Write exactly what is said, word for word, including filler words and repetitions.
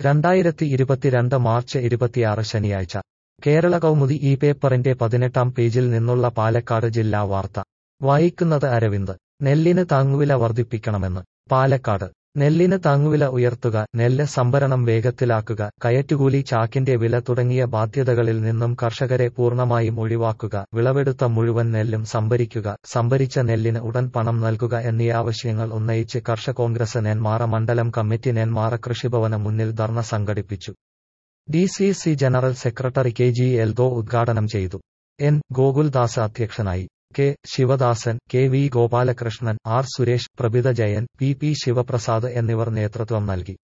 രണ്ടായിരത്തി ഇരുപത്തിരണ്ട് മാർച്ച് ഇരുപത്തിയാറ് ശനിയാഴ്ച കേരള കൗമുദി ഈ പേപ്പറിന്റെ പതിനെട്ടാം പേജിൽ നിന്നുള്ള പാലക്കാട് ജില്ലാ വാർത്ത വായിക്കുന്നത് അരവിന്ദ്. നെല്ലിന് താങ്ങുവില വർദ്ധിപ്പിക്കണമെന്ന് പാലക്കാട്. നെല്ലിന് താങ്ങുവില ഉയർത്തുക, നെല്ല് സംഭരണം വേഗത്തിലാക്കുക, കയറ്റുകൂലി, ചാക്കിന്റെ വില തുടങ്ങിയ ബാധ്യതകളിൽ നിന്നും കർഷകരെ പൂർണ്ണമായും ഒഴിവാക്കുക, വിളവെടുത്ത മുഴുവൻ നെല്ലും സംഭരിക്കുക, സംഭരിച്ച നെല്ലിന് ഉടൻ പണം നൽകുക എന്നീ ആവശ്യങ്ങൾ ഉന്നയിച്ച് കർഷക കോൺഗ്രസ് നെന്മാറ മണ്ഡലം കമ്മിറ്റി നെന്മാറ കൃഷിഭവന് മുന്നിൽ ധർണ സംഘടിപ്പിച്ചു. D C C general secretary K G Eldho ഉദ്ഘാടനം ചെയ്തു. എൻ ഗോകുൽദാസ് അധ്യക്ഷനായി. K Sivadasan, K V Gopalakrishnan, R Suresh, Prabhitha Jayan, P P Sivaprasad എന്നിവർ നേതൃത്വം നൽകി.